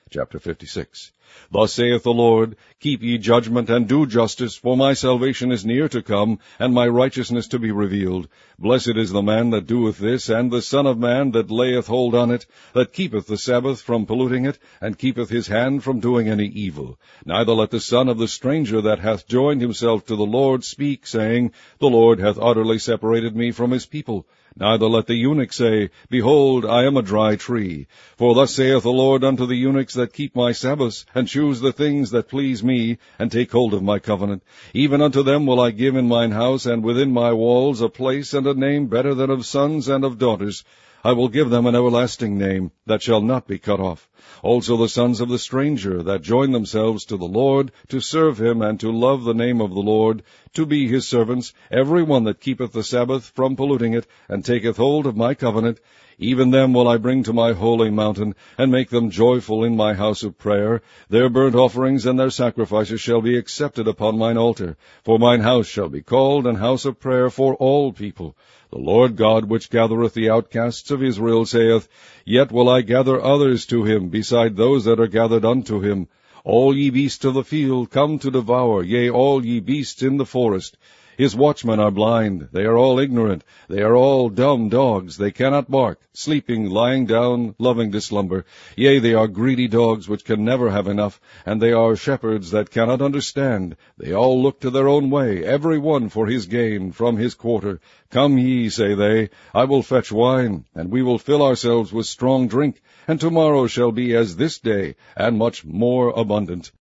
Chapter 56. Thus saith the Lord, Keep ye judgment, and do justice, for my salvation is near to come, and my righteousness to be revealed. Blessed is the man that doeth this, and the Son of Man that layeth hold on it, that keepeth the Sabbath from polluting it, and keepeth his hand from doing any evil. Neither let the son of the stranger that hath joined himself to the Lord speak, saying, The Lord hath utterly separated me from his people. Neither let the eunuch say, Behold, I am a dry tree. For thus saith the Lord unto the eunuchs that keep my Sabbaths, and choose the things that please me, and take hold of my covenant. Even unto them will I give in mine house, and within my walls, a place and a name better than of sons and of daughters. I will give them an everlasting name, that shall not be cut off. Also the sons of the stranger, that join themselves to the Lord, to serve him, and to love the name of the Lord, to be his servants, every one that keepeth the Sabbath from polluting it, and taketh hold of my covenant, even them will I bring to my holy mountain, and make them joyful in my house of prayer. Their burnt offerings and their sacrifices shall be accepted upon mine altar. For mine house shall be called an house of prayer for all people. The Lord God, which gathereth the outcasts of Israel, saith, Yet will I gather others to him, beside those that are gathered unto him. All ye beasts of the field, come to devour, yea, all ye beasts in the forest. His watchmen are blind, they are all ignorant, they are all dumb dogs, they cannot bark, sleeping, lying down, loving to slumber. Yea, they are greedy dogs which can never have enough, and they are shepherds that cannot understand. They all look to their own way, every one for his gain, from his quarter. Come ye, say they, I will fetch wine, and we will fill ourselves with strong drink, and tomorrow shall be as this day, and much more abundant.